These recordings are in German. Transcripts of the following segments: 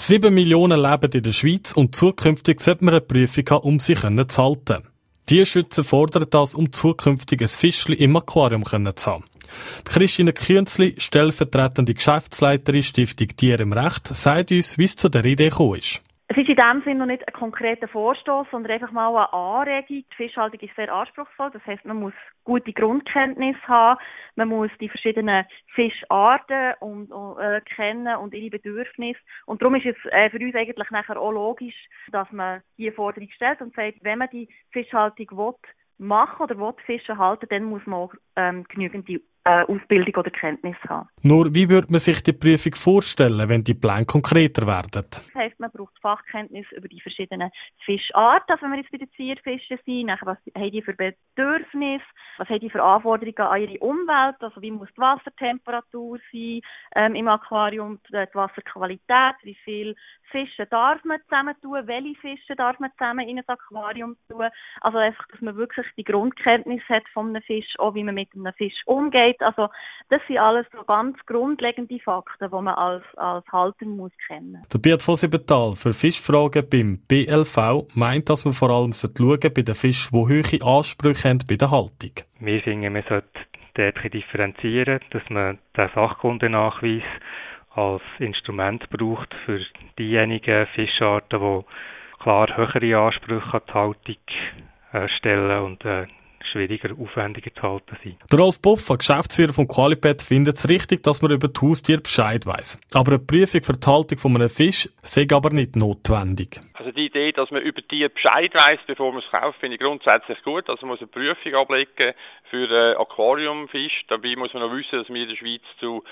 7 Millionen leben in der Schweiz und zukünftig sollte man eine Prüfung haben, um sie zu halten. Tierschützer fordern das, um zukünftig ein Fischli im Aquarium zu haben. Christine Künzli, stellvertretende Geschäftsleiterin Stiftung Tier im Recht, sagt uns, wie es zu der Idee gekommen ist. Es ist in dem Sinne noch nicht ein konkreter Vorstoss, sondern einfach mal eine Anregung. Die Fischhaltung ist sehr anspruchsvoll. Das heisst, man muss gute Grundkenntnisse haben. Man muss die verschiedenen Fischarten kennen und ihre Bedürfnisse. Und darum ist es für uns eigentlich nachher auch logisch, dass man diese Forderung stellt und sagt, wenn man die Fischhaltung machen oder Fische halten, dann muss man auch genügend Ausbildung oder Kenntnis haben. Nur, wie würde man sich die Prüfung vorstellen, wenn die Pläne konkreter werden? Das heisst, man braucht Fachkenntnis über die verschiedenen Fischarten, also wenn wir jetzt bei den Zierfischen sind, nachher, was haben die für Bedürfnisse, was haben die für Anforderungen an ihre Umwelt, also wie muss die Wassertemperatur sein im Aquarium, die Wasserqualität, wie viel Fische darf man zusammen tun, welche Fische darf man zusammen in ein Aquarium tun, also einfach, dass man wirklich die Grundkenntnis hat von einem Fisch, auch wie man mit einem Fisch umgeht. Also das sind alles so ganz grundlegende Fakten, die man als Halter muss kennen. Der Beat von Siebenthal für Fischfragen beim BLV meint, dass man vor allem schauen bei den Fischen, die hohe Ansprüche haben bei der Haltung. Wir finden, man sollte dort differenzieren, dass man den Sachkundennachweis als Instrument braucht für diejenigen Fischarten, die klar höhere Ansprüche an die Haltung stellen und schwieriger, aufwendiger zu halten sind. Der Rolf Buffa, Geschäftsführer von Qualipet, findet es richtig, dass man über die Haustiere Bescheid weiss. Aber eine Prüfung für die Haltung von einem Fisch sei aber nicht notwendig. Also die Idee, dass man über Tiere Bescheid weiss, bevor man es kauft, finde ich grundsätzlich gut. Also man muss eine Prüfung ablegen für Aquariumfisch. Dabei muss man noch wissen, dass wir in der Schweiz zu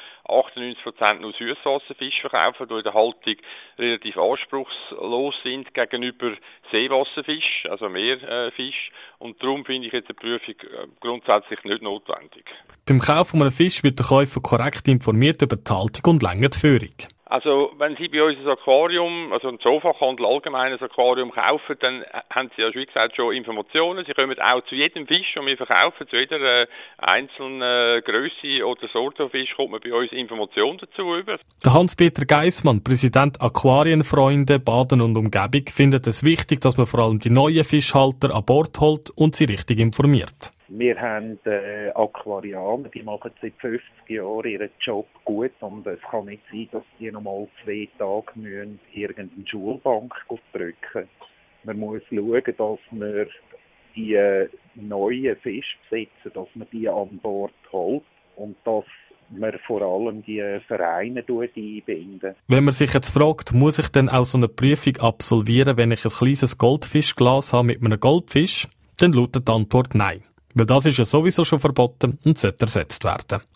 98% nur Süßwasserfisch verkaufen, die in der Haltung relativ anspruchslos sind gegenüber Seewasserfisch, also Meerfisch. Und darum finde ich jetzt eine Prüfung grundsätzlich nicht notwendig. Beim Kauf von einem Fisch wird der Käufer korrekt informiert über die Haltung und lange die Führung. Also, wenn Sie bei uns ein Aquarium, also ein Zoofachhandel allgemein ein Aquarium kaufen, dann haben Sie ja, wie gesagt, schon Informationen. Sie kommen auch zu jedem Fisch, den wir verkaufen, zu jeder einzelnen Grösse oder Sorte von Fisch, kommt man bei uns Informationen dazu über. Der Hans-Peter Geissmann, Präsident Aquarienfreunde Baden und Umgebung, findet es wichtig, dass man vor allem die neuen Fischhalter an Bord holt und sie richtig informiert. Wir haben Aquarianer, die machen seit 50 Jahren ihren Job gut und es kann nicht sein, dass die nochmal 2 Tage müssen irgendeine Schulbank drücken. Man muss schauen, dass man die neuen Fischbesitzer, dass man die an Bord holt und dass man vor allem die Vereine einbinden. Wenn man sich jetzt fragt, muss ich denn auch so eine Prüfung absolvieren, wenn ich ein kleines Goldfischglas habe mit einem Goldfisch, dann lautet die Antwort nein. Weil das ist ja sowieso schon verboten und sollte ersetzt werden.